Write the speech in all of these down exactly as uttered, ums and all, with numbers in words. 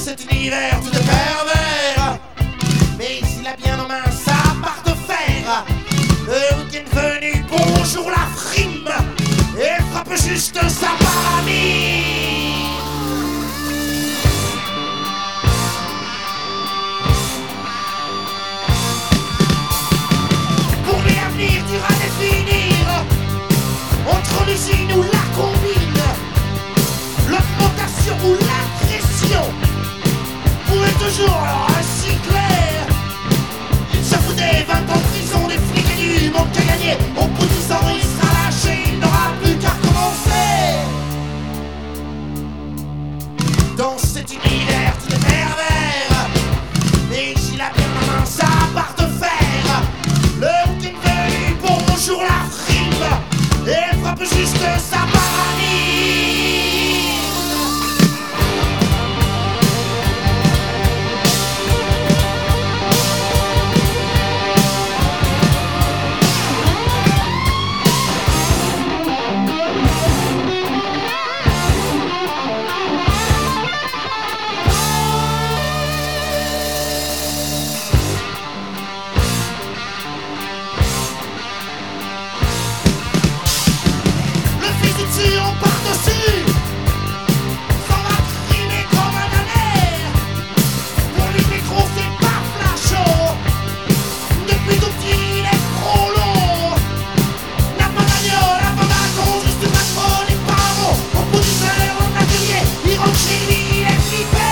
cet univers tout de pervers. Mais s'il a bien en main sa part de fer, le week-end venu, bonjour la frime, et frappe juste sa paramie. Pour lui l'avenir dira définir entre l'usine ou la combine, l'augmentation ou l'agression pourrait toujours recycler. Il se fout des vingt ans de prison, des flics et du manque à gagner. Au bout de dix ans il sera lâché, il n'aura plus qu'à recommencer. Dans cet univers tout est pervers, mais s'il a bien en main sa part de fer, le week-end venu, bonjour la frime, et frappe juste sa paramie. On part dessus, s'en va crimer comme un damné. Pour lui le métro c'est pas flashot, depuis tout petit il est trop long. N'a pas d'agnole, n'a pas d'agon, juste une patronne et pas un mot. Au bout d'une heure en atelier, il rentre chez lui, il est flippé.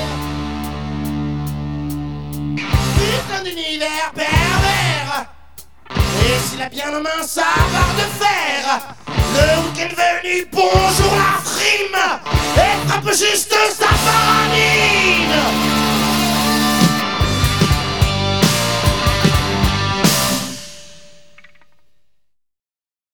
Putain d'univers pervers. Et s'il a bien en main sa barre de fer, le week-end venu, bonjour la frime, et frappe juste